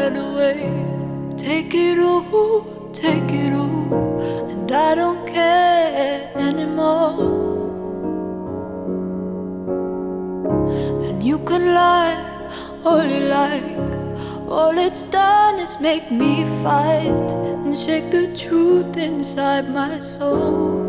ride a wave. Take it all, take it all, and I don't care anymore. And you can lie all you like, all it's done is make me fight and shake the truth inside my soul.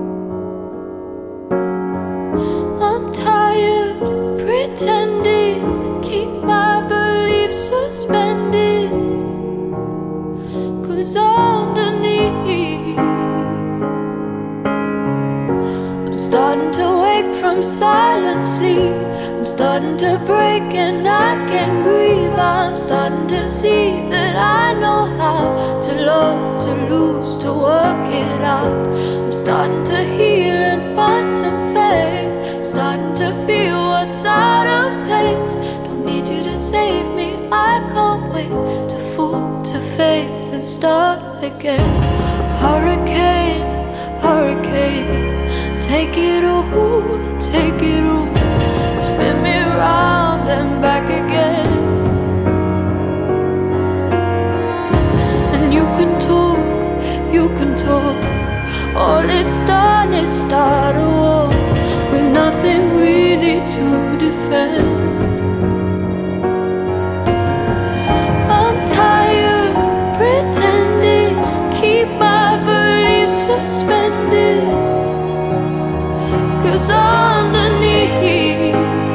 I'm tired pretending, keep my beliefs suspended, 'cause underneath I'm starting to wake from silent sleep. I'm starting to break and I can grieve. I'm starting to see that I know how to love, to lose, to work it out. I'm starting to heal and find some faith, starting to feel what's out of place. Don't need you to save me, I can't wait to fall, to fade and start again. Hurricane, hurricane, take it all, take it all. Spin me round and back again. And you can talk, all it's done is start a war with nothing really to defend. I'm tired pretending, keep my beliefs suspended, 'cause underneath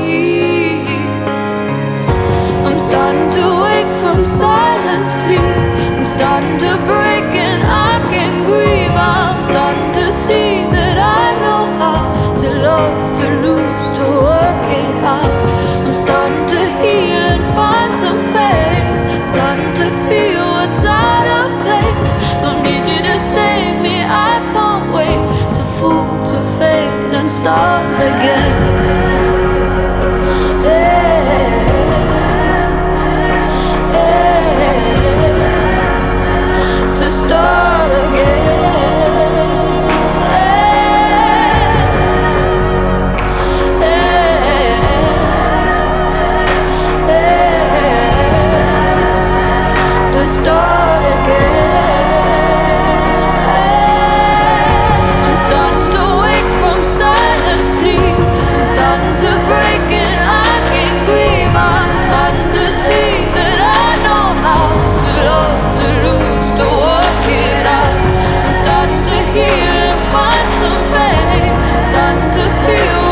I'm starting to wake from silent sleep. I'm starting to break and I can grieve. I'm starting to see that I know how to love, to lose, to work it out. I'm starting to heal and find some faith, starting to feel what's out of place. Don't need you to save me, I can't wait to fall, to fade and start again. To start again. To start again. I'm starting to wake from silent sleep. I'm starting to break and I can grieve. I'm starting to see that I know how to love, to lose, to work it out. I'm starting to heal and find some faith, starting to feel